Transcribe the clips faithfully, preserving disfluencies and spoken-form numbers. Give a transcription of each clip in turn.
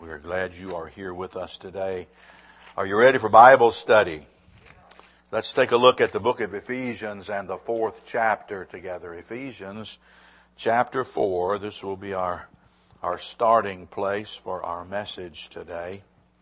We're glad you are here with us today. Are you ready for Bible study? Let's take a look at the book of Ephesians and the fourth chapter together. Ephesians chapter four. This will be our, our starting place for our message today.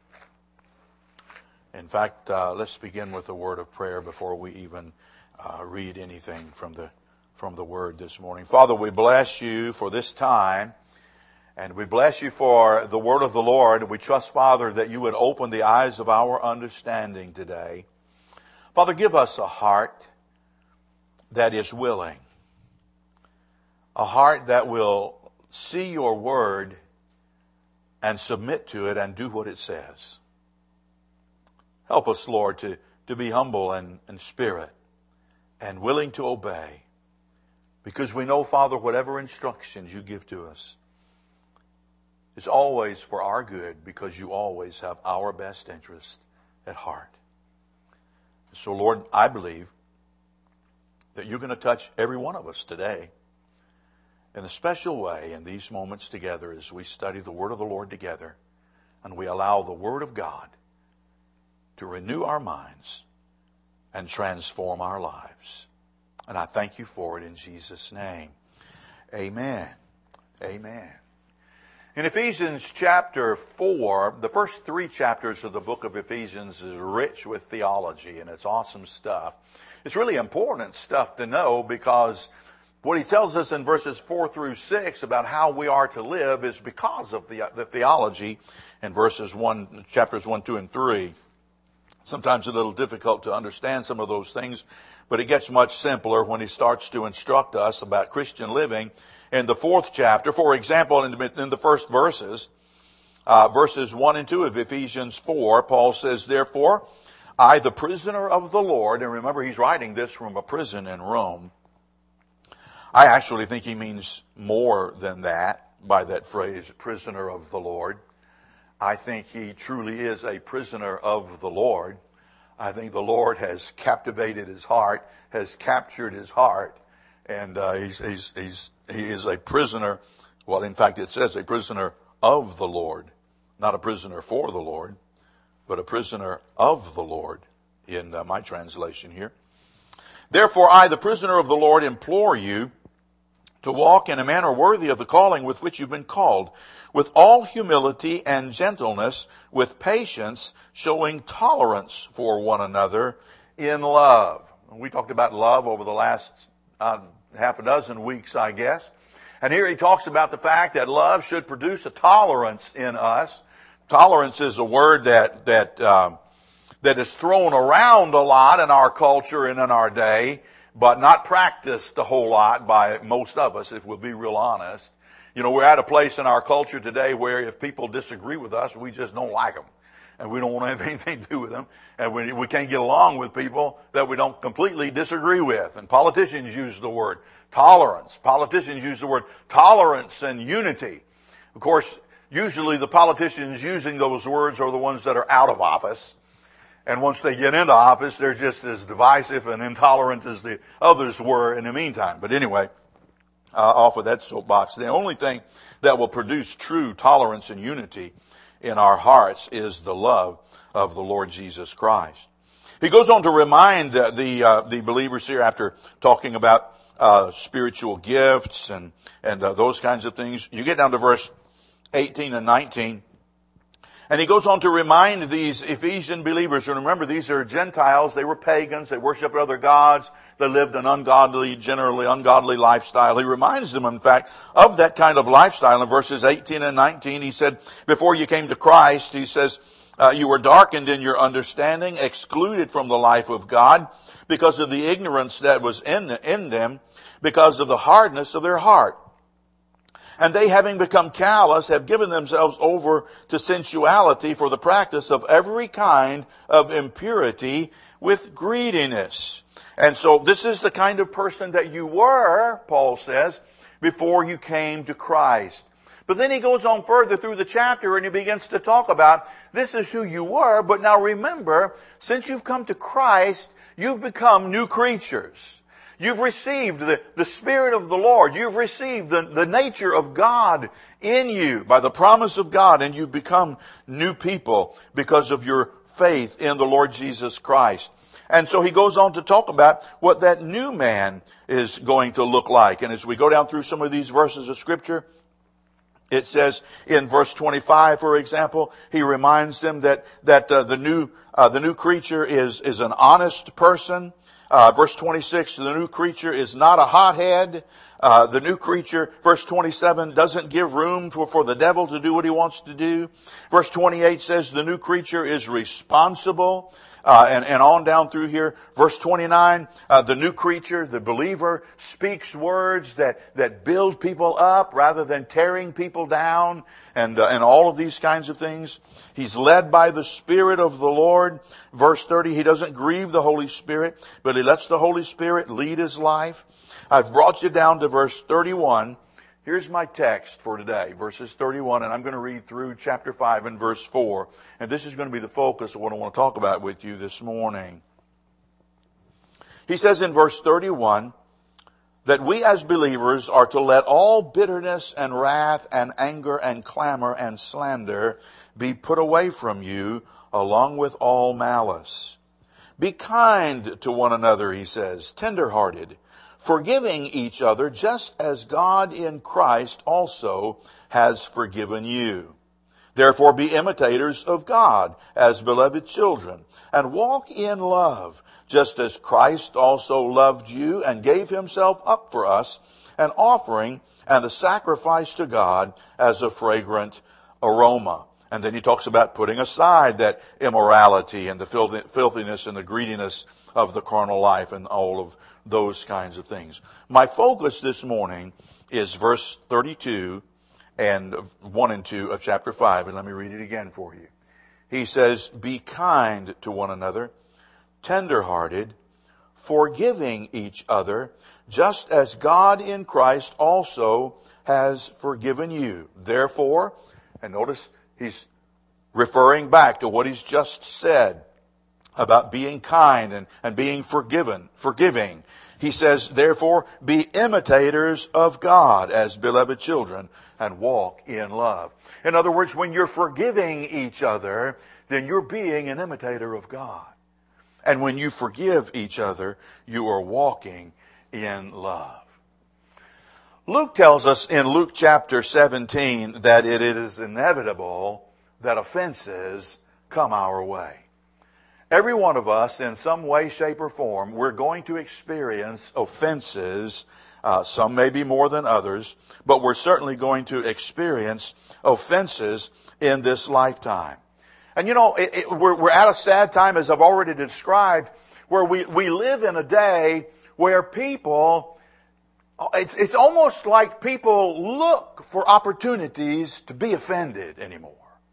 In fact, uh, let's begin with a word of prayer before we even uh, read anything from the from the Word this morning. Father, we bless you for this time, and we bless you for the Word of the Lord. We trust, Father, that you would open the eyes of our understanding today. Father, give us a heart that is willing, a heart that will see your Word and submit to it and do what it says. Help us, Lord, to, to be humble and in spirit and willing to obey. Because we know, Father, whatever instructions you give to us is always for our good, because you always have our best interest at heart. So, Lord, I believe that you're going to touch every one of us today in a special way in these moments together as we study the Word of the Lord together, and we allow the Word of God to renew our minds and transform our lives. And I thank you for it in Jesus' name. Amen. Amen. In Ephesians chapter four, the first three chapters of the book of Ephesians is rich with theology, and it's awesome stuff. It's really important stuff to know, because what he tells us in verses four through six about how we are to live is because of the, the theology in verses one, chapters one, two, and three. Sometimes a little difficult to understand some of those things, but it gets much simpler when he starts to instruct us about Christian living in the fourth chapter. For example, in the, in the first verses, uh, verses one and two of Ephesians four, Paul says, "Therefore, I, the prisoner of the Lord," and remember, he's writing this from a prison in Rome. I actually think he means more than that by that phrase, prisoner of the Lord. I think he truly is a prisoner of the Lord. I think the Lord has captivated his heart, has captured his heart, and uh, he's, he's, he's, he is a prisoner. Well, in fact, it says a prisoner of the Lord, not a prisoner for the Lord, but a prisoner of the Lord in uh, my translation here. "Therefore, I, the prisoner of the Lord, implore you to walk in a manner worthy of the calling with which you've been called, with all humility and gentleness, with patience, showing tolerance for one another in love." We talked about love over the last uh, half a dozen weeks, I guess. And here he talks about the fact that love should produce a tolerance in us. Tolerance is a word that that um, that is thrown around a lot in our culture and in our day, but not practiced a whole lot by most of us, if we'll be real honest. You know, we're at a place in our culture today where if people disagree with us, we just don't like them. And we don't want to have anything to do with them. And we, we can't get along with people that we don't completely disagree with. And politicians use the word tolerance. Politicians use the word tolerance and unity. Of course, usually the politicians using those words are the ones that are out of office. And once they get into office, they're just as divisive and intolerant as the others were in the meantime. But anyway, uh, off of that soapbox, the only thing that will produce true tolerance and unity in our hearts is the love of the Lord Jesus Christ. He goes on to remind uh, the uh, the believers here, after talking about uh, spiritual gifts and and uh, those kinds of things. You get down to verse eighteen and nineteen. And he goes on to remind these Ephesian believers, and remember, these are Gentiles, they were pagans, they worshiped other gods, they lived an ungodly, generally ungodly lifestyle. He reminds them, in fact, of that kind of lifestyle. In verses eighteen and nineteen, he said, before you came to Christ, he says, uh, you were darkened in your understanding, excluded from the life of God, because of the ignorance that was in, the, in them, because of the hardness of their heart. And they, having become callous, have given themselves over to sensuality for the practice of every kind of impurity with greediness. And so this is the kind of person that you were, Paul says, before you came to Christ. But then he goes on further through the chapter and he begins to talk about, this is who you were, but now remember, since you've come to Christ, you've become new creatures. You've received the, the Spirit of the Lord. You've received the, the nature of God in you by the promise of God, and you've become new people because of your faith in the Lord Jesus Christ. And so he goes on to talk about what that new man is going to look like. And as we go down through some of these verses of Scripture, it says in verse twenty-five, for example, he reminds them that that uh, the new uh, the new creature is is an honest person. Uh, verse twenty-six, the new creature is not a hothead. Uh, the new creature, verse twenty-seven, doesn't give room for, for the devil to do what he wants to do. Verse twenty-eight says the new creature is responsible. Uh, and, and on down through here, verse twenty-nine, uh, the new creature, the believer, speaks words that, that build people up rather than tearing people down, and, uh, and all of these kinds of things. He's led by the Spirit of the Lord. Verse thirty, he doesn't grieve the Holy Spirit, but he lets the Holy Spirit lead his life. I've brought you down to verse thirty-one. Here's my text for today, verses thirty-one, and I'm going to read through chapter five and verse four. And this is going to be the focus of what I want to talk about with you this morning. He says in verse thirty-one that we as believers are to let all bitterness and wrath and anger and clamor and slander be put away from you, along with all malice. Be kind to one another, he says, tender-hearted, forgiving each other, just as God in Christ also has forgiven you. Therefore be imitators of God as beloved children, and walk in love, just as Christ also loved you and gave himself up for us, an offering and a sacrifice to God as a fragrant aroma. And then he talks about putting aside that immorality and the filthiness and the greediness of the carnal life and all of those kinds of things. My focus this morning is verse thirty-two and one and two of chapter five. And let me read it again for you. He says, be kind to one another, tender-hearted, forgiving each other, just as God in Christ also has forgiven you. Therefore, and notice he's referring back to what he's just said about being kind and, and being forgiven, forgiving. He says, therefore, be imitators of God as beloved children and walk in love. In other words, when you're forgiving each other, then you're being an imitator of God. And when you forgive each other, you are walking in love. Luke tells us in Luke chapter seventeen that it is inevitable that offenses come our way. Every one of us, in some way, shape, or form, we're going to experience offenses. Uh, some may be more than others, but we're certainly going to experience offenses in this lifetime. And you know, it, it, we're, we're at a sad time, as I've already described, where we, we live in a day where people, it's, it's almost like people look for opportunities to be offended anymore.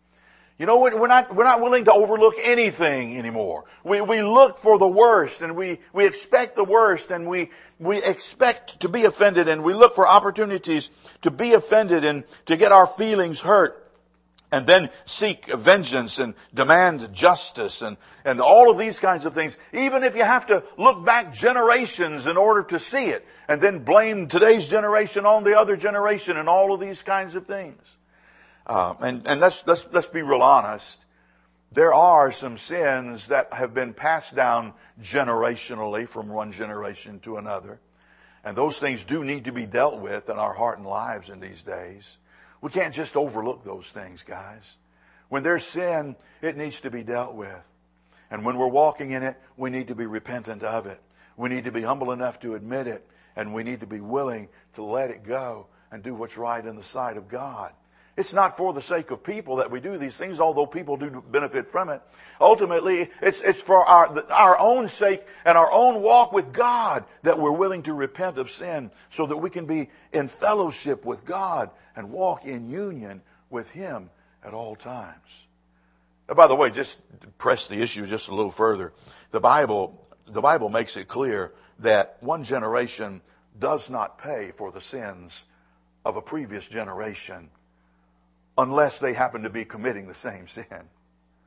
You know, we're not, we're not willing to overlook anything anymore. We, we look for the worst, and we, we expect the worst, and we, we expect to be offended, and we look for opportunities to be offended and to get our feelings hurt, and then seek vengeance and demand justice and, and all of these kinds of things. Even if you have to look back generations in order to see it, and then blame today's generation on the other generation and all of these kinds of things. Uh, and, and let's, let's, let's be real honest. There are some sins that have been passed down generationally from one generation to another. And those things do need to be dealt with in our heart and lives in these days. We can't just overlook those things, guys. When there's sin, it needs to be dealt with. And when we're walking in it, we need to be repentant of it. We need to be humble enough to admit it. And we need to be willing to let it go and do what's right in the sight of God. It's not for the sake of people that we do these things, although people do benefit from it. Ultimately, it's, it's for our, our own sake and our own walk with God that we're willing to repent of sin so that we can be in fellowship with God and walk in union with Him at all times. Now, by the way, just to press the issue just a little further, the Bible, the Bible makes it clear that one generation does not pay for the sins of a previous generation unless they happen to be committing the same sin.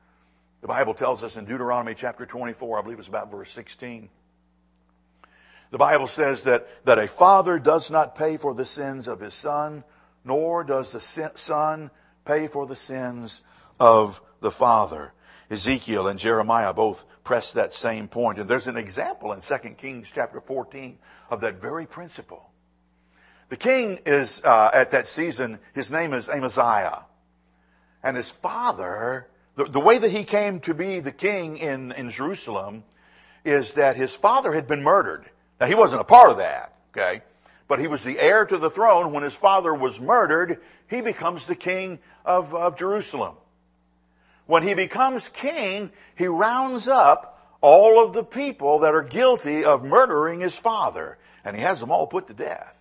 The Bible tells us in Deuteronomy chapter twenty-four, I believe it's about verse sixteen, The Bible says that, that a father does not pay for the sins of his son, nor does the son pay for the sins of the father. Ezekiel and Jeremiah both press that same point. And there's an example in Second Kings chapter fourteen of that very principle. The king is, uh, at that season, his name is Amaziah. And his father, the, the way that he came to be the king in, in Jerusalem is that his father had been murdered. Now, he wasn't a part of that, okay? But he was the heir to the throne. When his father was murdered, he becomes the king of, of Jerusalem. When he becomes king, he rounds up all of the people that are guilty of murdering his father. And he has them all put to death.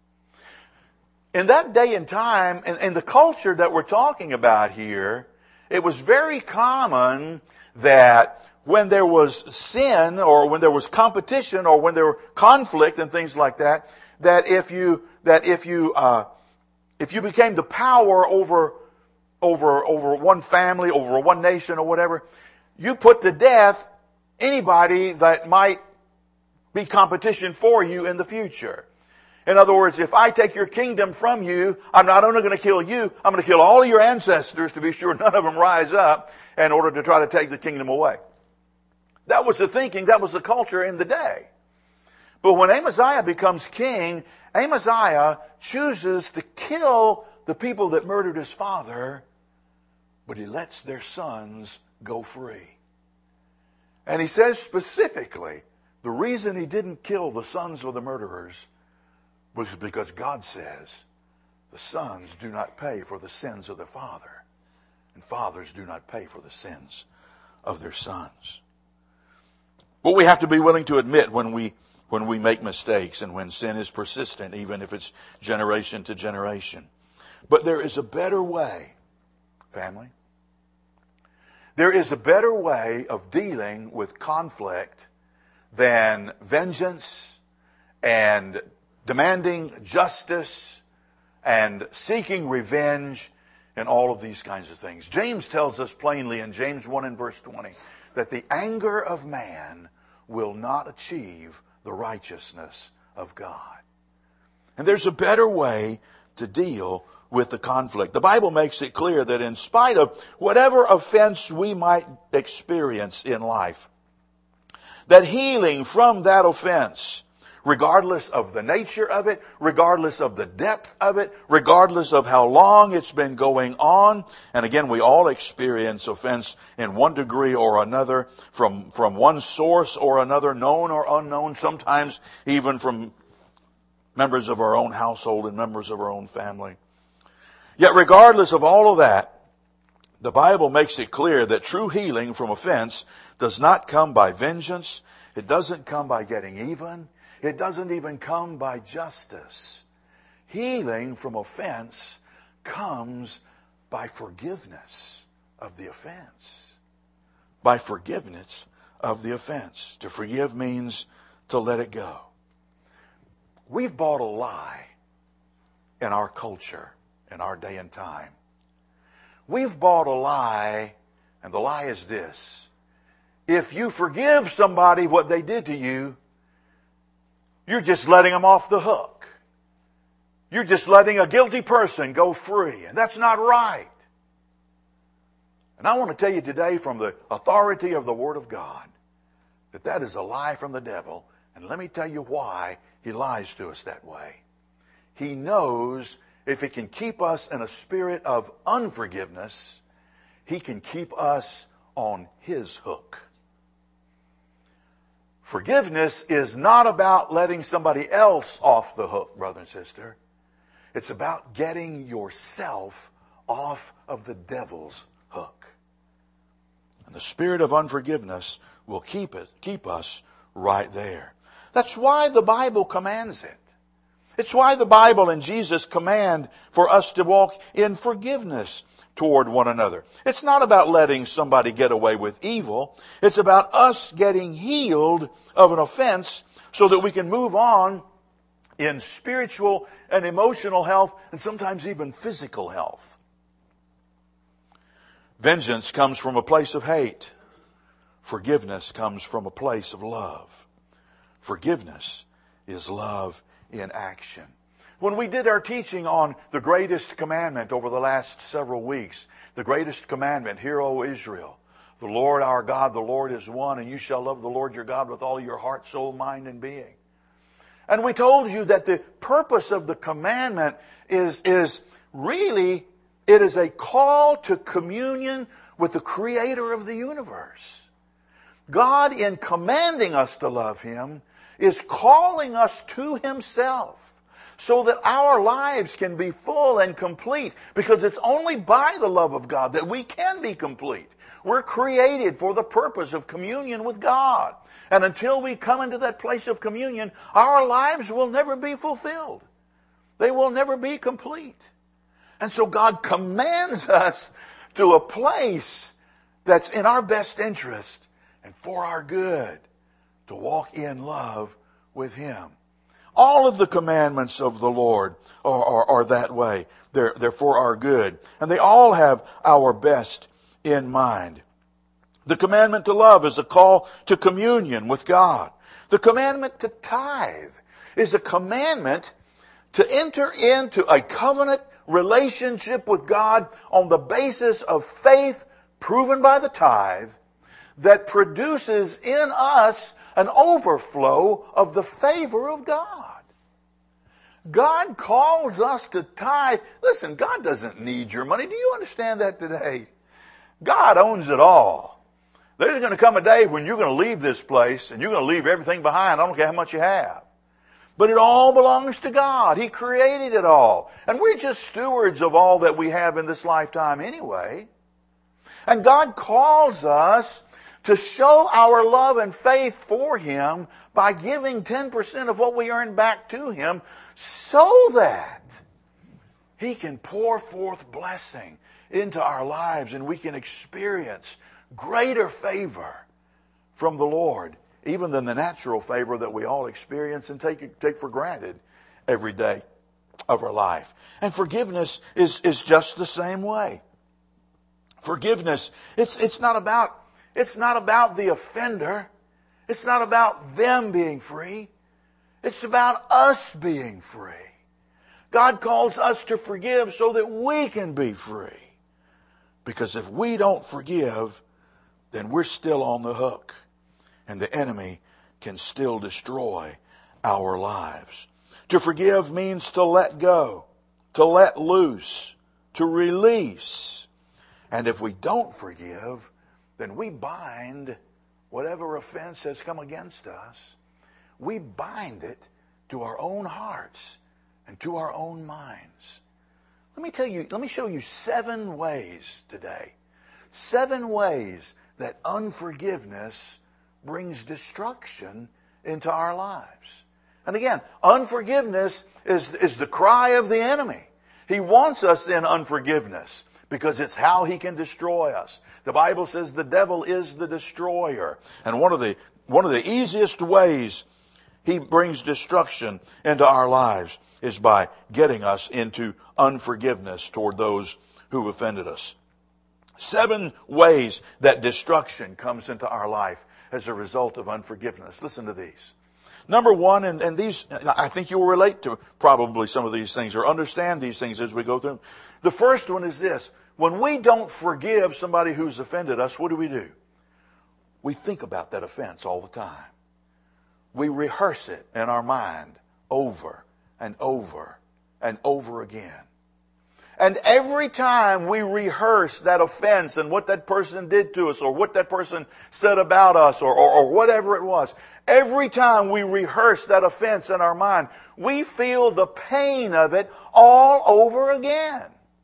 In that day and time, in, in the culture that we're talking about here, it was very common that when there was sin or when there was competition or when there were conflict and things like that, that if you, that if you, uh, if you became the power over, over, over one family, over one nation or whatever, you put to death anybody that might be competition for you in the future. In other words, if I take your kingdom from you, I'm not only going to kill you, I'm going to kill all of your ancestors to be sure none of them rise up in order to try to take the kingdom away. That was the thinking, that was the culture in the day. But when Amaziah becomes king, Amaziah chooses to kill the people that murdered his father, but he lets their sons go free. And he says specifically, the reason he didn't kill the sons of the murderers was because God says the sons do not pay for the sins of their father, and fathers do not pay for the sins of their sons. But we have to be willing to admit when we when we make mistakes and when sin is persistent, even if it's generation to generation. But there is a better way, family. There is a better way of dealing with conflict than vengeance and demanding justice and seeking revenge and all of these kinds of things. James tells us plainly in James one and verse twenty that the anger of man will not achieve the righteousness of God. And there's a better way to deal with the conflict. The Bible makes it clear that in spite of whatever offense we might experience in life, that healing from that offense, regardless of the nature of it, regardless of the depth of it, regardless of how long it's been going on. And again, we all experience offense in one degree or another from, from one source or another, known or unknown, sometimes even from members of our own household and members of our own family. Yet regardless of all of that, the Bible makes it clear that true healing from offense does not come by vengeance. It doesn't come by getting even. It doesn't even come by justice. Healing from offense comes by forgiveness of the offense. By forgiveness of the offense. To forgive means to let it go. We've bought a lie in our culture, in our day and time. We've bought a lie, and the lie is this. If you forgive somebody what they did to you, you're just letting them off the hook. You're just letting a guilty person go free. And that's not right. And I want to tell you today from the authority of the Word of God that that is a lie from the devil. And let me tell you why he lies to us that way. He knows if he can keep us in a spirit of unforgiveness, he can keep us on his hook. Forgiveness is not about letting somebody else off the hook, brother and sister. It's about getting yourself off of the devil's hook. And the spirit of unforgiveness will keep it, keep us right there. That's why the Bible commands it. It's why the Bible and Jesus command for us to walk in forgiveness toward one another. It's not about letting somebody get away with evil. It's about us getting healed of an offense so that we can move on in spiritual and emotional health and sometimes even physical health. Vengeance comes from a place of hate. Forgiveness comes from a place of love. Forgiveness is love in action. When we did our teaching on the greatest commandment over the last several weeks, the greatest commandment, hear, O Israel, the Lord our God, the Lord is one, and you shall love the Lord your God with all your heart, soul, mind, and being. And we told you that the purpose of the commandment is, is really, it is a call to communion with the Creator of the universe. God, in commanding us to love Him, is calling us to Himself so that our lives can be full and complete, because it's only by the love of God that we can be complete. We're created for the purpose of communion with God. And until we come into that place of communion, our lives will never be fulfilled. They will never be complete. And so God commands us to a place that's in our best interest and for our good, to walk in love with Him. All of the commandments of the Lord are, are, are that way. They're, they're for our good. And they all have our best in mind. The commandment to love is a call to communion with God. The commandment to tithe is a commandment to enter into a covenant relationship with God on the basis of faith proven by the tithe that produces in us an overflow of the favor of God. God calls us to tithe. Listen, God doesn't need your money. Do you understand that today? God owns it all. There's going to come a day when you're going to leave this place and you're going to leave everything behind. I don't care how much you have. But it all belongs to God. He created it all. And we're just stewards of all that we have in this lifetime anyway. And God calls us to show our love and faith for Him by giving ten percent of what we earn back to Him so that He can pour forth blessing into our lives and we can experience greater favor from the Lord, even than the natural favor that we all experience and take, take for granted every day of our life. And forgiveness is, is just the same way. Forgiveness, it's, it's not about, it's not about the offender. It's not about them being free. It's about us being free. God calls us to forgive so that we can be free. Because if we don't forgive, then we're still on the hook. And the enemy can still destroy our lives. To forgive means to let go, to let loose, to release. And if we don't forgive, then we bind whatever offense has come against us. We bind it to our own hearts and to our own minds. Let me tell you, let me show you seven ways today. Seven ways that unforgiveness brings destruction into our lives. And again, unforgiveness is, is the cry of the enemy. He wants us in unforgiveness because it's how he can destroy us. The Bible says the devil is the destroyer. And one of the, one of the easiest ways he brings destruction into our lives is by getting us into unforgiveness toward those who've offended us. Seven ways that destruction comes into our life as a result of unforgiveness. Listen to these. Number one, and, and these, I think you will relate to probably some of these things or understand these things as we go through them. The first one is this. When we don't forgive somebody who's offended us, what do we do? We think about that offense all the time. We rehearse it in our mind over and over and over again. And every time we rehearse that offense and what that person did to us or what that person said about us or, or, or whatever it was, every time we rehearse that offense in our mind, we feel the pain of it all over again.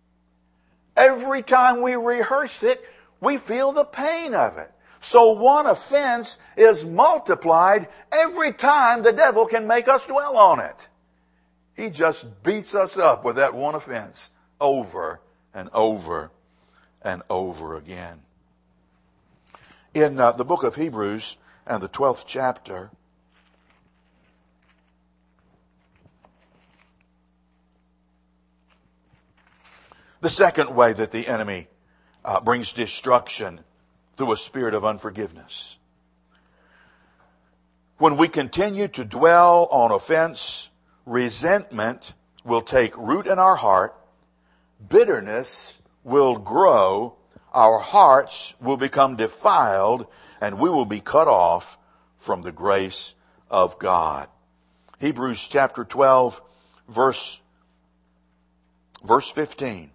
Every time we rehearse it, we feel the pain of it. So one offense is multiplied every time the devil can make us dwell on it. He just beats us up with that one offense over and over and over again. In uh, the book of Hebrews and the twelfth chapter, the second way that the enemy uh, brings destruction through a spirit of unforgiveness. When we continue to dwell on offense, resentment will take root in our heart, bitterness will grow, our hearts will become defiled, and we will be cut off from the grace of God. Hebrews chapter twelve, verse, verse fifteen.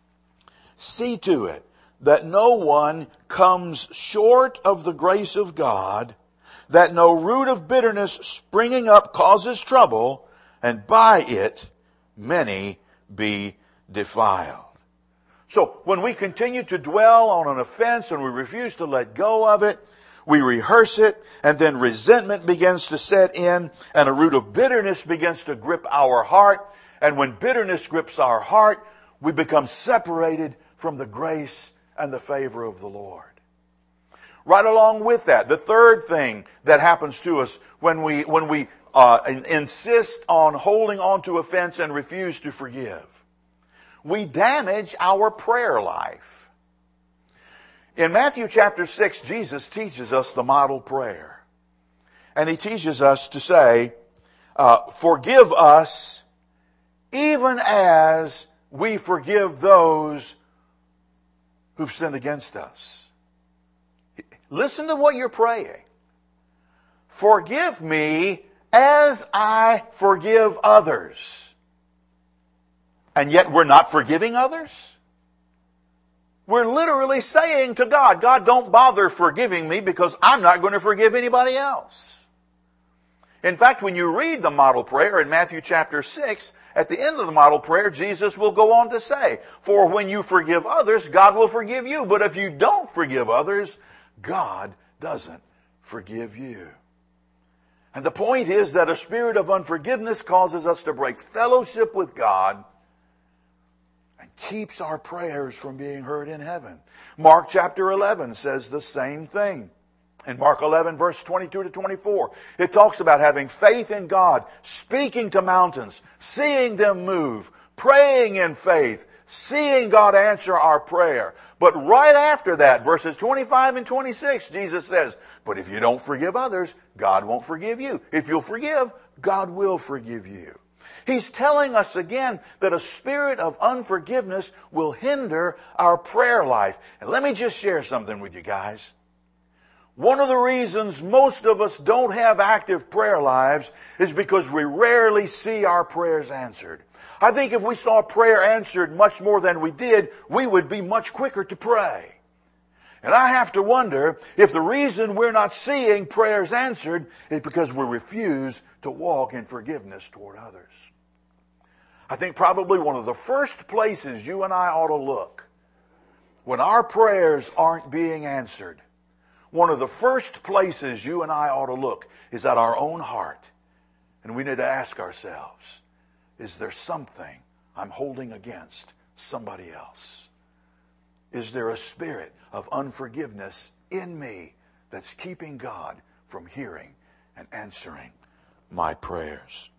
See to it that no one comes short of the grace of God, that no root of bitterness springing up causes trouble, and by it many be defiled. So when we continue to dwell on an offense and we refuse to let go of it, we rehearse it, and then resentment begins to set in, and a root of bitterness begins to grip our heart. And when bitterness grips our heart, we become separated from the grace and the favor of the Lord. Right along with that, the third thing that happens to us when we when we uh, insist on holding on to offense and refuse to forgive, we damage our prayer life. In Matthew chapter six, Jesus teaches us the model prayer. And He teaches us to say, uh, forgive us even as we forgive those who've sinned against us. Listen to what you're praying. Forgive me as I forgive others. And yet we're not forgiving others? We're literally saying to God, God, don't bother forgiving me because I'm not going to forgive anybody else. In fact, when you read the model prayer in Matthew chapter six, at the end of the model prayer, Jesus will go on to say, for when you forgive others, God will forgive you. But if you don't forgive others, God doesn't forgive you. And the point is that a spirit of unforgiveness causes us to break fellowship with God and keeps our prayers from being heard in heaven. Mark chapter eleven says the same thing. In Mark eleven, verse twenty-two to twenty-four, it talks about having faith in God, speaking to mountains, seeing them move, praying in faith, seeing God answer our prayer. But right after that, verses twenty-five and twenty-six, Jesus says, but if you don't forgive others, God won't forgive you. If you'll forgive, God will forgive you. He's telling us again that a spirit of unforgiveness will hinder our prayer life. And let me just share something with you guys. One of the reasons most of us don't have active prayer lives is because we rarely see our prayers answered. I think if we saw prayer answered much more than we did, we would be much quicker to pray. And I have to wonder if the reason we're not seeing prayers answered is because we refuse to walk in forgiveness toward others. I think probably one of the first places you and I ought to look when our prayers aren't being answered, one of the first places you and I ought to look is at our own heart. And we need to ask ourselves, is there something I'm holding against somebody else? Is there a spirit of unforgiveness in me that's keeping God from hearing and answering my prayers?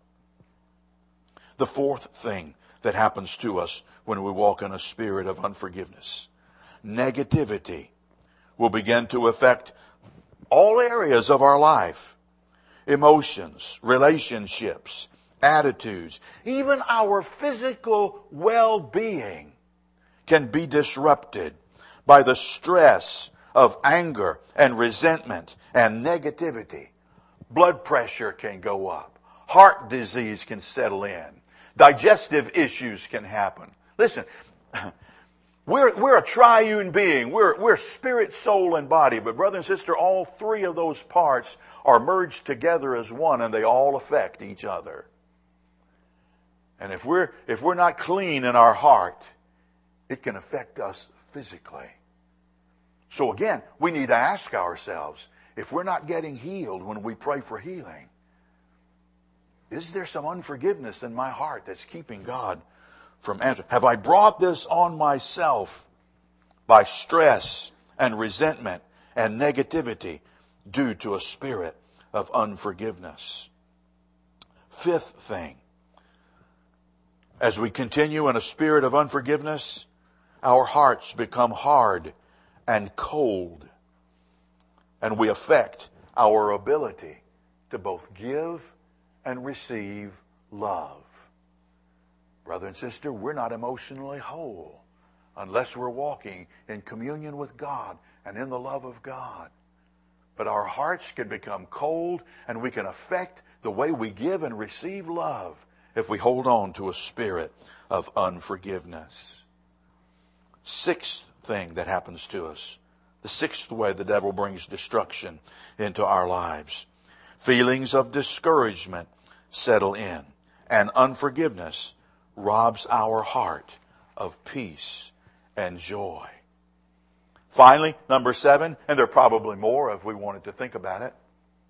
The fourth thing that happens to us when we walk in a spirit of unforgiveness, negativity will begin to affect all areas of our life. Emotions, relationships, attitudes, even our physical well-being can be disrupted by the stress of anger and resentment and negativity. Blood pressure can go up. Heart disease can settle in. Digestive issues can happen. Listen, we're, we're a triune being. We're, we're spirit, soul, and body. But brother and sister, all three of those parts are merged together as one, and they all affect each other. And if we're, if we're not clean in our heart, it can affect us physically. So again, we need to ask ourselves, if we're not getting healed when we pray for healing, is there some unforgiveness in my heart that's keeping God from answering? Have I brought this on myself by stress and resentment and negativity due to a spirit of unforgiveness? Fifth thing, as we continue in a spirit of unforgiveness, our hearts become hard and cold, and we affect our ability to both give and receive love. Brother and sister, we're not emotionally whole unless we're walking in communion with God and in the love of God. But our hearts can become cold, and we can affect the way we give and receive love if we hold on to a spirit of unforgiveness. Sixth thing that happens to us, the sixth way the devil brings destruction into our lives. Feelings of discouragement settle in, and unforgiveness robs our heart of peace and joy. Finally, number seven, and there are probably more if we wanted to think about it.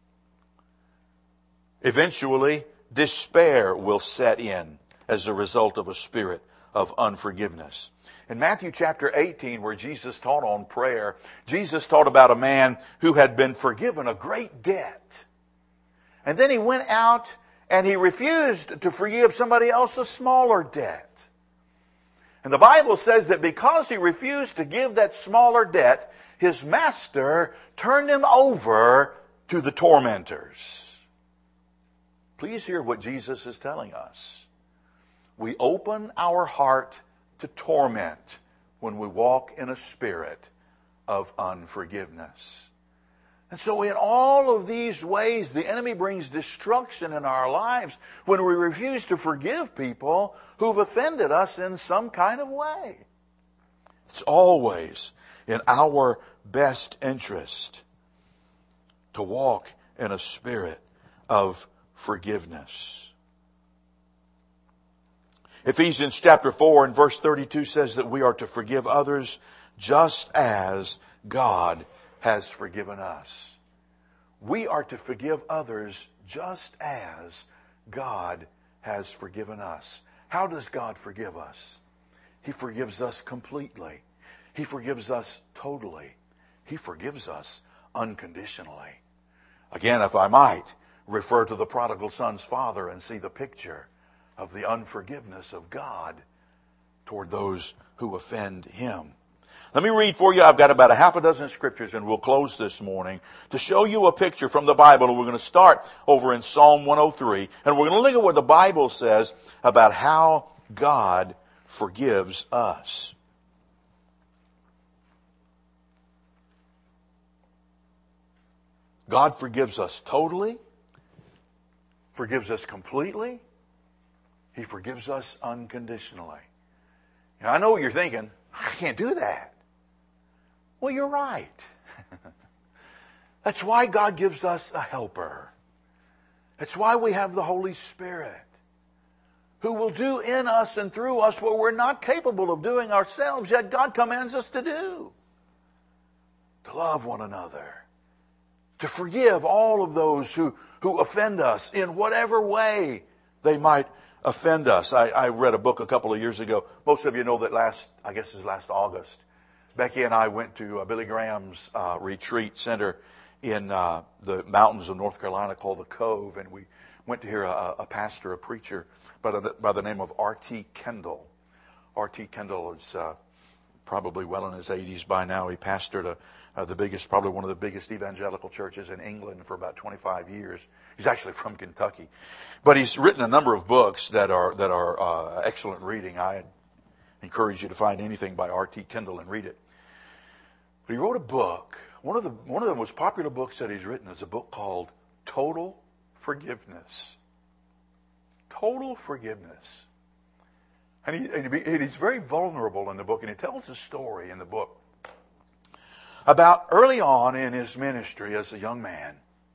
Eventually, despair will set in as a result of a spirit of unforgiveness. In Matthew chapter eighteen, where Jesus taught on prayer, Jesus taught about a man who had been forgiven a great debt. And then he went out and he refused to forgive somebody else a smaller debt. And the Bible says that because he refused to give that smaller debt, his master turned him over to the tormentors. Please hear what Jesus is telling us. We open our heart to torment when we walk in a spirit of unforgiveness. And so in all of these ways, the enemy brings destruction in our lives when we refuse to forgive people who've offended us in some kind of way. It's always in our best interest to walk in a spirit of forgiveness. Ephesians chapter four and verse thirty-two says that we are to forgive others just as God has forgiven us. We are to forgive others just as God has forgiven us. How does God forgive us? He forgives us completely. He forgives us totally. He forgives us unconditionally. Again, if I might, refer to the prodigal son's father and see the picture of the unforgiveness of God toward those who offend him. Let me read for you. I've got about a half a dozen scriptures, and we'll close this morning to show you a picture from the Bible. And we're going to start over in Psalm one oh three, and we're going to look at what the Bible says about how God forgives us. God forgives us totally, forgives us completely. He forgives us unconditionally. Now, I know what you're thinking. I can't do that. Well, you're right. That's why God gives us a helper. That's why we have the Holy Spirit, who will do in us and through us what we're not capable of doing ourselves, yet God commands us to do. To love one another. To forgive all of those who, who offend us in whatever way they might offend us. I, I read a book a couple of years ago. Most of you know that last, I guess it was last August, Becky and I went to uh, Billy Graham's uh, retreat center in uh, the mountains of North Carolina called the Cove, and we went to hear a, a pastor, a preacher by the, by the name of R T Kendall. R T Kendall is uh, probably well in his eighties by now. He pastored a, uh, the biggest, probably one of the biggest evangelical churches in England for about twenty-five years. He's actually from Kentucky, but he's written a number of books that are that are uh, excellent reading. I encourage you to find anything by R T Kendall and read it. But he wrote a book. One of the one of the most popular books that he's written is a book called Total Forgiveness. Total Forgiveness. And, he, and, he, and he's very vulnerable in the book, and he tells a story in the book about early on in his ministry as a young man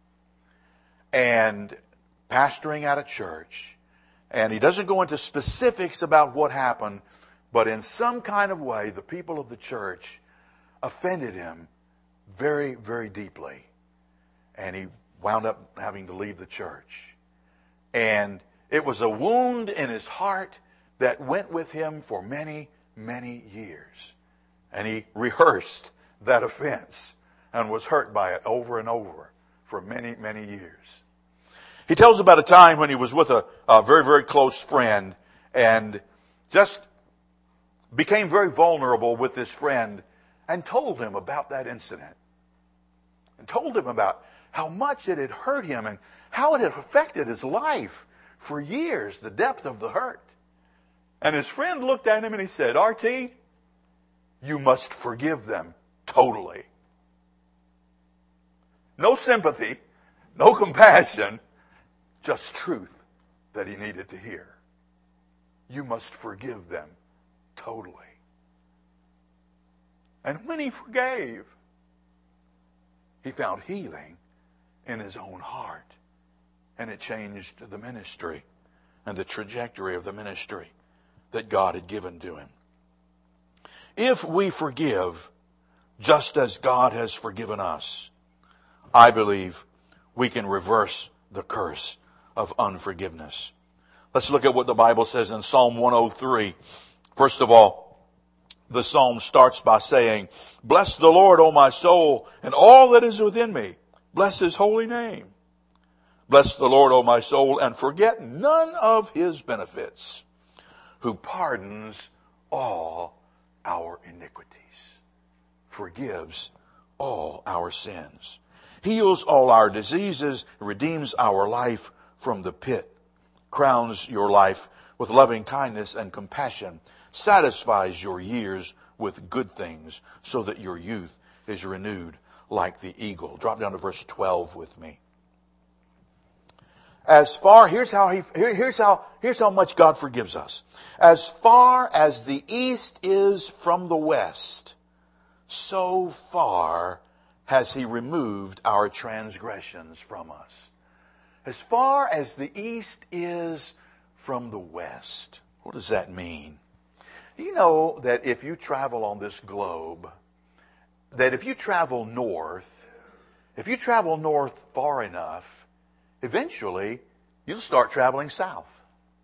and pastoring at a church. And he doesn't go into specifics about what happened, but in some kind of way, the people of the church offended him very, very deeply. And he wound up having to leave the church. And it was a wound in his heart that went with him for many, many years. And he rehearsed that offense and was hurt by it over and over for many, many years. He tells about a time when he was with a, a very, very close friend and just became very vulnerable with this friend and told him about that incident. And told him about how much it had hurt him and how it had affected his life for years, the depth of the hurt. And his friend looked at him and he said, R T, you must forgive them totally. No sympathy, no compassion, just truth that he needed to hear. You must forgive them totally. And when he forgave, he found healing in his own heart. And it changed the ministry and the trajectory of the ministry that God had given to him. If we forgive just as God has forgiven us, I believe we can reverse the curse of unforgiveness. Let's look at what the Bible says in Psalm one oh three. First of all, the psalm starts by saying, bless the Lord, O my soul, and all that is within me. Bless his holy name. Bless the Lord, O my soul, and forget none of his benefits, who pardons all our iniquities, forgives all our sins, heals all our diseases, redeems our life from the pit, crowns your life with loving kindness and compassion, satisfies your years with good things, so that your youth is renewed like the eagle. Drop down to verse twelve with me. As far, here's how he, here, here's how, here's how much God forgives us. As far as the east is from the west, so far has he removed our transgressions from us. As far as the east is from the west. What does that mean? You know that if you travel on this globe, that if you travel north, if you travel north far enough, eventually, you'll start traveling south.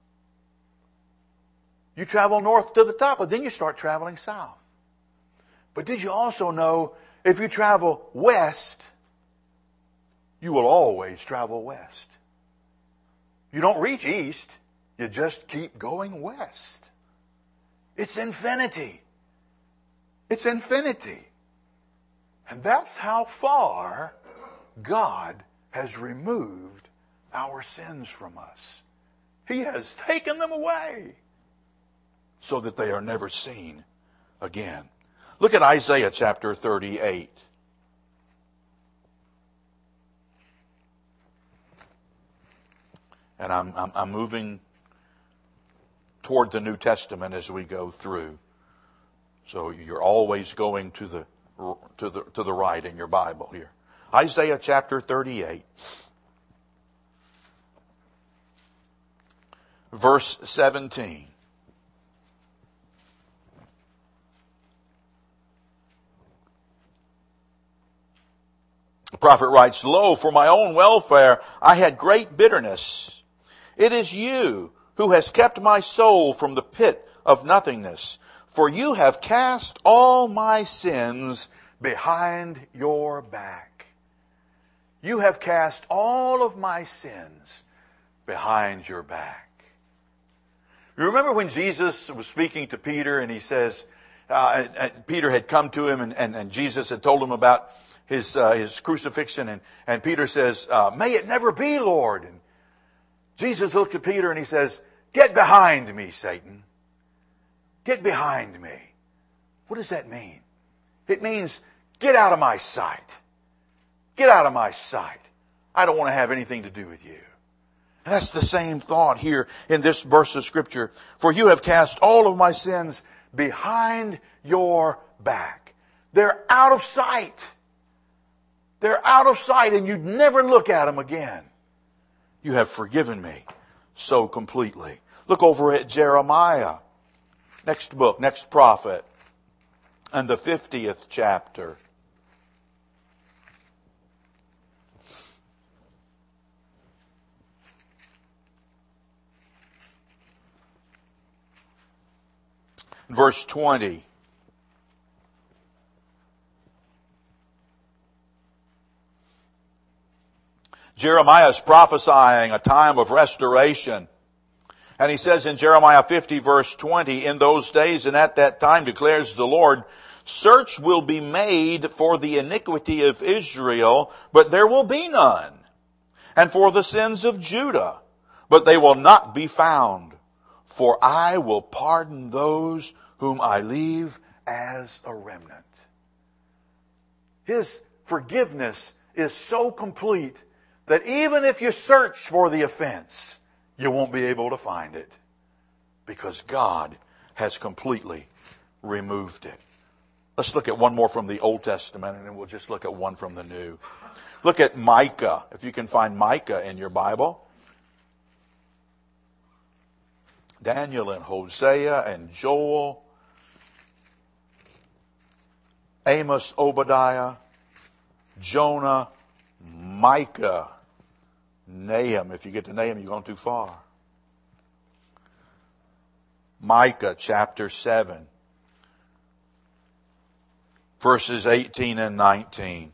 You travel north to the top, but then you start traveling south. But did you also know if you travel west, you will always travel west? You don't reach east, you just keep going west. It's infinity. It's infinity. And that's how far God has removed our sins from us. He has taken them away so that they are never seen again. Look at Isaiah chapter thirty-eight. And I'm, I'm, I'm moving toward the New Testament as we go through. So you're always going to the, to the, to the right in your Bible here. Isaiah chapter thirty-eight, verse seventeen. The prophet writes, Lo, for my own welfare I had great bitterness. It is you who has kept my soul from the pit of nothingness. For you have cast all my sins behind your back. You have cast all of my sins behind your back. You remember when Jesus was speaking to Peter and he says, uh, and, and Peter had come to him and, and, and Jesus had told him about his uh, his crucifixion. And, and Peter says, uh, may it never be, Lord. And Jesus looked at Peter and he says, get behind me, Satan. Get behind me. What does that mean? It means get out of my sight. Get out of my sight. I don't want to have anything to do with you. And that's the same thought here in this verse of Scripture. For you have cast all of my sins behind your back. They're out of sight. They're out of sight and you'd never look at them again. You have forgiven me so completely. Look over at Jeremiah. Next book, next prophet. And the fiftieth chapter. Verse twenty. Jeremiah is prophesying a time of restoration And he says in Jeremiah fifty verse twenty, in those days and at that time declares the Lord, search will be made for the iniquity of Israel, but there will be none. And for the sins of Judah, but they will not be found. For I will pardon those whom I leave as a remnant. His forgiveness is so complete that even if you search for the offense, you won't be able to find it. Because God has completely removed it. Let's look at one more from the Old Testament, and then we'll just look at one from the New. Look at Micah, if you can find Micah in your Bible. Daniel and Hosea and Joel, Amos, Obadiah, Jonah, Micah, Nahum. If you get to Nahum, you're going too far. Micah chapter seven, verses eighteen and nineteen.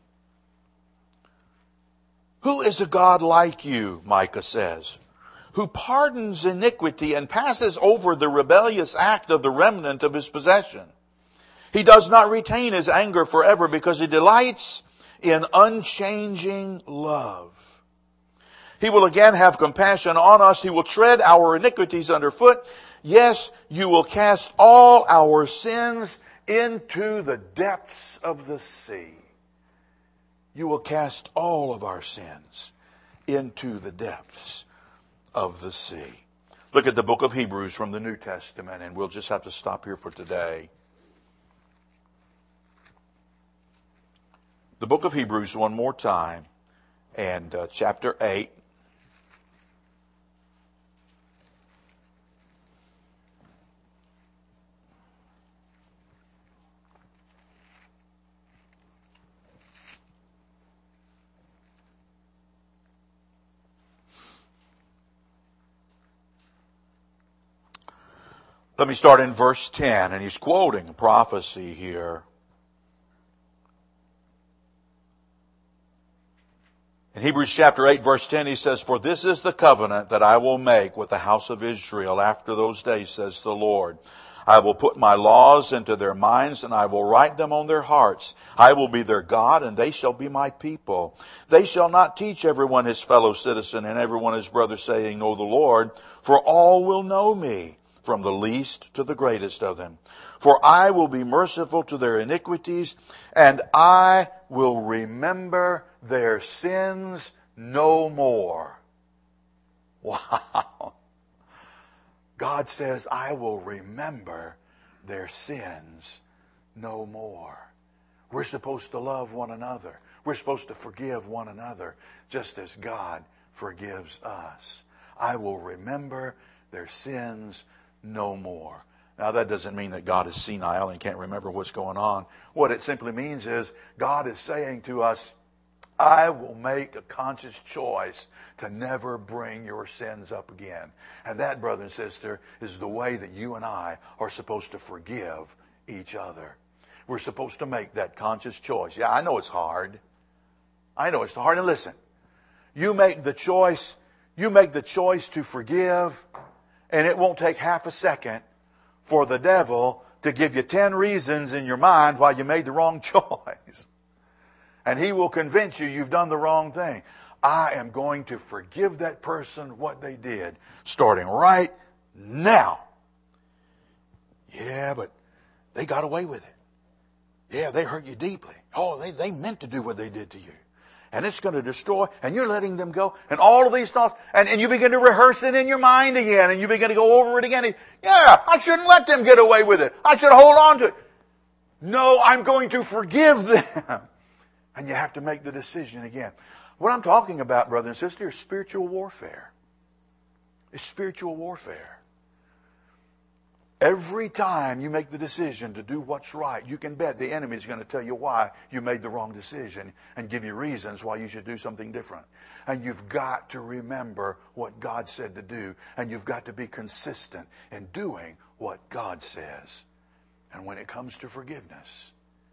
Who is a God like you, Micah says, who pardons iniquity and passes over the rebellious act of the remnant of his possession? He does not retain his anger forever because he delights in unchanging love. He will again have compassion on us. He will tread our iniquities underfoot. Yes, you will cast all our sins into the depths of the sea. You will cast all of our sins into the depths of the sea. Look at the book of Hebrews from the New Testament, and we'll just have to stop here for today. The book of Hebrews one more time, and uh, chapter eight. Let me start in verse ten, and he's quoting a prophecy here. In Hebrews chapter eight, verse ten, he says, for this is the covenant that I will make with the house of Israel after those days, says the Lord. I will put my laws into their minds, and I will write them on their hearts. I will be their God, and they shall be my people. They shall not teach everyone his fellow citizen and everyone his brother, saying, know the Lord, for all will know me, from the least to the greatest of them. For I will be merciful to their iniquities, and I will remember their sins no more. Wow. God says, I will remember their sins no more. We're supposed to love one another. We're supposed to forgive one another, just as God forgives us. I will remember their sins no more. Now that doesn't mean that God is senile and can't remember what's going on. What it simply means is God is saying to us, I will make a conscious choice to never bring your sins up again. And that, brother and sister, is the way that you and I are supposed to forgive each other. We're supposed to make that conscious choice. Yeah, I know it's hard. I know it's hard. And listen, you make the choice, you make the choice to forgive, and it won't take half a second for the devil to give you ten reasons in your mind why you made the wrong choice. And he will convince you you've done the wrong thing. I am going to forgive that person what they did, starting right now. Yeah, but they got away with it. Yeah, they hurt you deeply. Oh, they, they meant to do what they did to you. And it's going to destroy, and you're letting them go. And all of these thoughts, and, and you begin to rehearse it in your mind again, and you begin to go over it again. And, yeah, I shouldn't let them get away with it. I should hold on to it. No, I'm going to forgive them. And you have to make the decision again. What I'm talking about, brother and sister, is spiritual warfare. It's spiritual warfare. Every time you make the decision to do what's right, you can bet the enemy is going to tell you why you made the wrong decision and give you reasons why you should do something different. And you've got to remember what God said to do, and you've got to be consistent in doing what God says. And when it comes to forgiveness,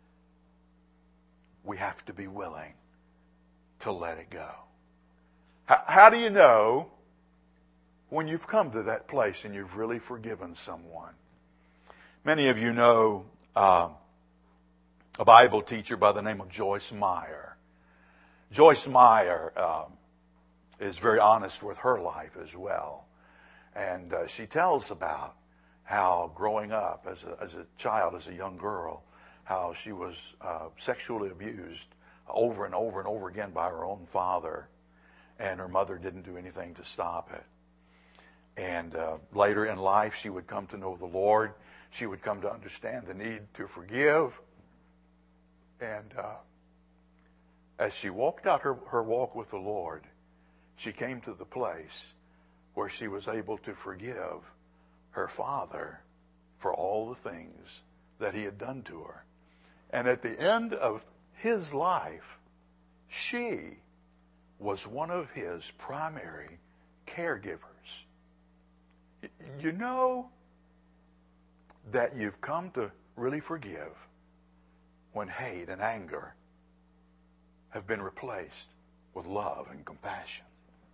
we have to be willing to let it go. How, how do you know when you've come to that place and you've really forgiven someone. Many of you know uh, a Bible teacher by the name of Joyce Meyer. Joyce Meyer um, is very honest with her life as well. And uh, she tells about how growing up as a, as a child, as a young girl, how she was uh, sexually abused over and over and over again by her own father. And her mother didn't do anything to stop it. And uh, later in life, she would come to know the Lord. She would come to understand the need to forgive. And uh, as she walked out her, her walk with the Lord, she came to the place where she was able to forgive her father for all the things that he had done to her. And at the end of his life, she was one of his primary caregivers. You know that you've come to really forgive when hate and anger have been replaced with love and compassion.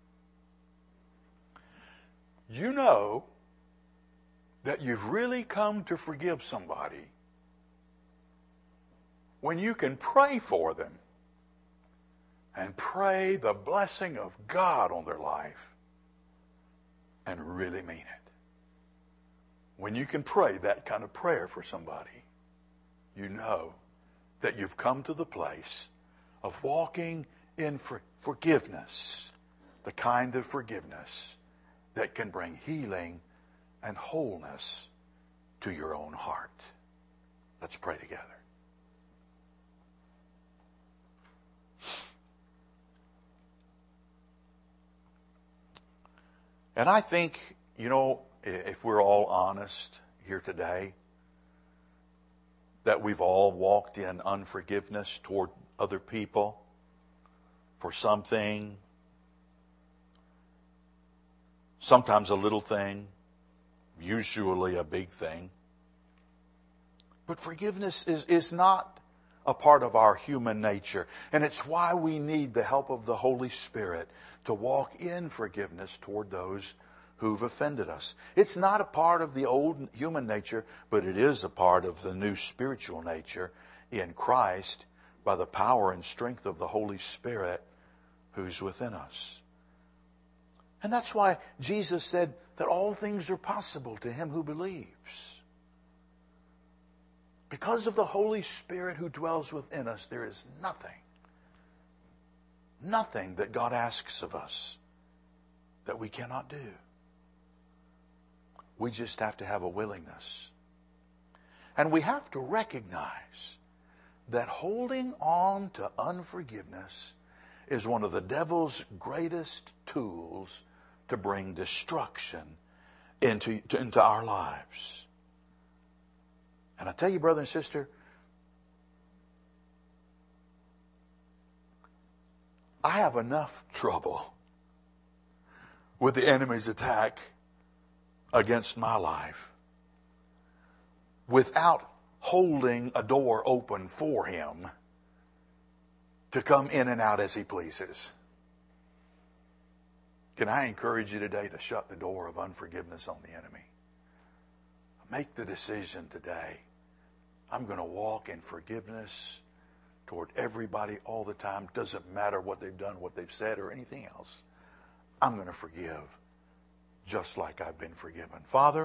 You know that you've really come to forgive somebody when you can pray for them and pray the blessing of God on their life and really mean it. When you can pray that kind of prayer for somebody, you know that you've come to the place of walking in for forgiveness, the kind of forgiveness that can bring healing and wholeness to your own heart. Let's pray together. And I think, you know, if we're all honest here today, that we've all walked in unforgiveness toward other people for something, sometimes a little thing, usually a big thing. But forgiveness is, is not a part of our human nature. And it's why we need the help of the Holy Spirit to walk in forgiveness toward those who've offended us. It's not a part of the old human nature, but it is a part of the new spiritual nature in Christ by the power and strength of the Holy Spirit who's within us. And that's why Jesus said that all things are possible to him who believes. Because of the Holy Spirit who dwells within us, there is nothing, nothing that God asks of us that we cannot do. We just have to have a willingness. And we have to recognize that holding on to unforgiveness is one of the devil's greatest tools to bring destruction into, to, into our lives. And I tell you, brother and sister, I have enough trouble with the enemy's attack against my life without holding a door open for him to come in and out as he pleases. Can I encourage you today to shut the door of unforgiveness on the enemy? Make the decision today. I'm going to walk in forgiveness toward everybody all the time. Doesn't matter what they've done, what they've said, or anything else. I'm going to forgive just like I've been forgiven. Father,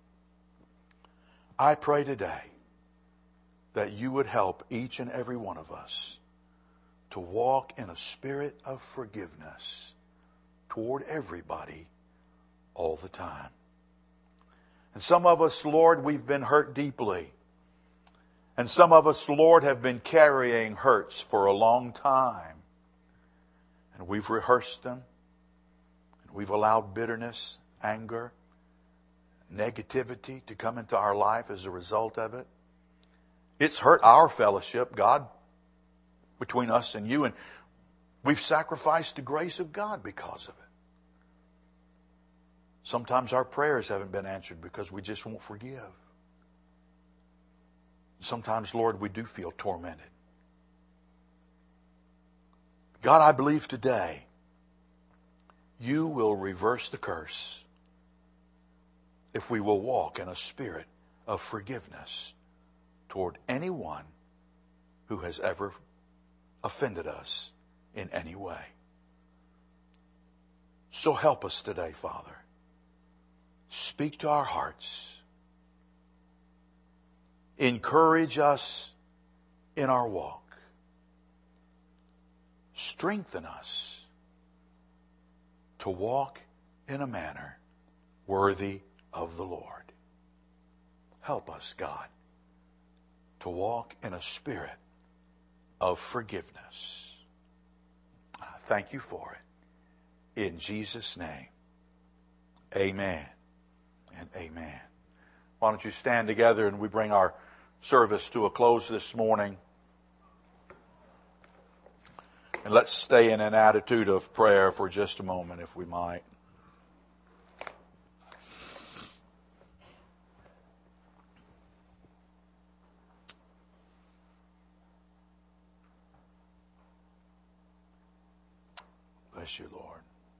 I pray today that you would help each and every one of us to walk in a spirit of forgiveness toward everybody all the time. And some of us, Lord, we've been hurt deeply. And some of us, Lord, have been carrying hurts for a long time. And we've rehearsed them. And we've allowed bitterness, anger, negativity to come into our life as a result of it. It's hurt our fellowship, God, between us and you. And we've sacrificed the grace of God because of it. Sometimes our prayers haven't been answered because we just won't forgive. Sometimes, Lord, we do feel tormented. God, I believe today you will reverse the curse if we will walk in a spirit of forgiveness toward anyone who has ever offended us in any way. So help us today, Father. Speak to our hearts. Encourage us in our walk. Strengthen us to walk in a manner worthy of the Lord. Help us, God, to walk in a spirit of forgiveness. Thank you for it. In Jesus' name, amen and amen. Why don't you stand together and we bring our service to a close this morning. And let's stay in an attitude of prayer for just a moment, if we might. Bless you, Lord.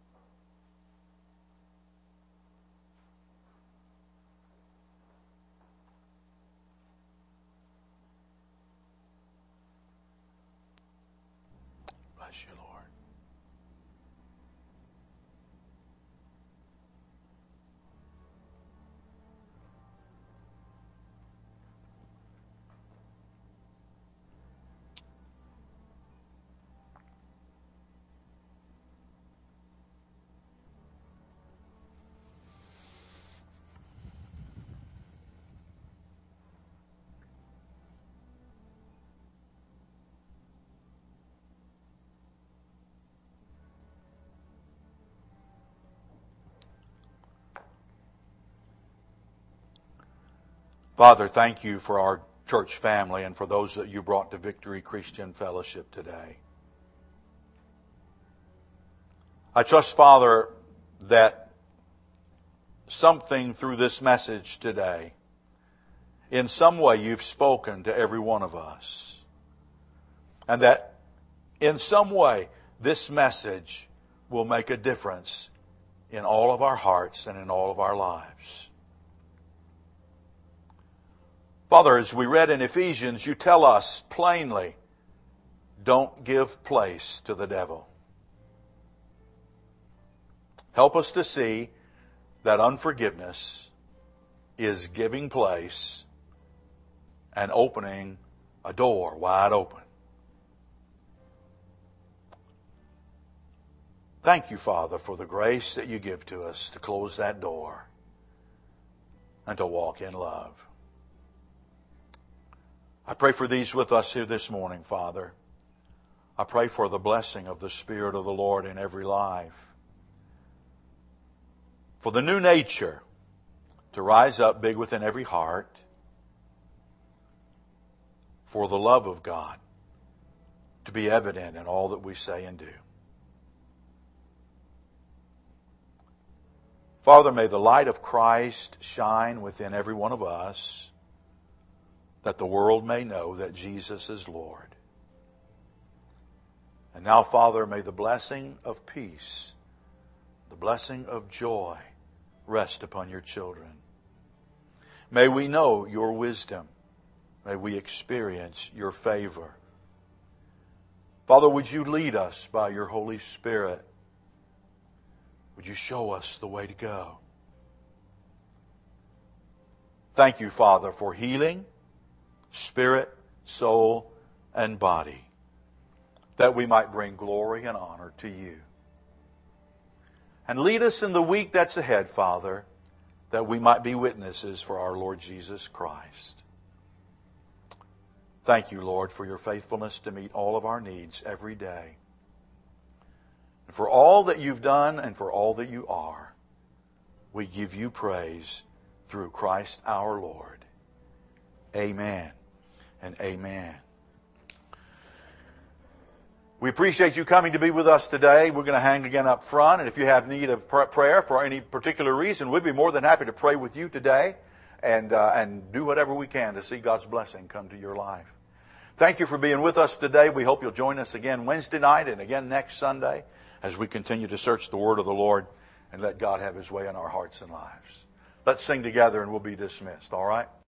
Bless you, Lord. Father, thank you for our church family and for those that you brought to Victory Christian Fellowship today. I trust, Father, that something through this message today, in some way you've spoken to every one of us. And that in some way this message will make a difference in all of our hearts and in all of our lives. Father, as we read in Ephesians, you tell us plainly, don't give place to the devil. Help us to see that unforgiveness is giving place and opening a door wide open. Thank you, Father, for the grace that you give to us to close that door and to walk in love. I pray for these with us here this morning, Father. I pray for the blessing of the Spirit of the Lord in every life. For the new nature to rise up big within every heart. For the love of God to be evident in all that we say and do. Father, may the light of Christ shine within every one of us, that the world may know that Jesus is Lord. And now, Father, may the blessing of peace, the blessing of joy, rest upon your children. May we know your wisdom. May we experience your favor. Father, would you lead us by your Holy Spirit? Would you show us the way to go? Thank you, Father, for healing, spirit, soul, and body, that we might bring glory and honor to you. And lead us in the week that's ahead, Father, that we might be witnesses for our Lord Jesus Christ. Thank you, Lord, for your faithfulness to meet all of our needs every day. And for all that you've done and for all that you are, we give you praise through Christ our Lord. Amen and amen. We appreciate you coming to be with us today. We're going to hang again up front. And if you have need of prayer for any particular reason, we'd be more than happy to pray with you today and, uh, and do whatever we can to see God's blessing come to your life. Thank you for being with us today. We hope you'll join us again Wednesday night and again next Sunday as we continue to search the Word of the Lord and let God have His way in our hearts and lives. Let's sing together and we'll be dismissed, all right?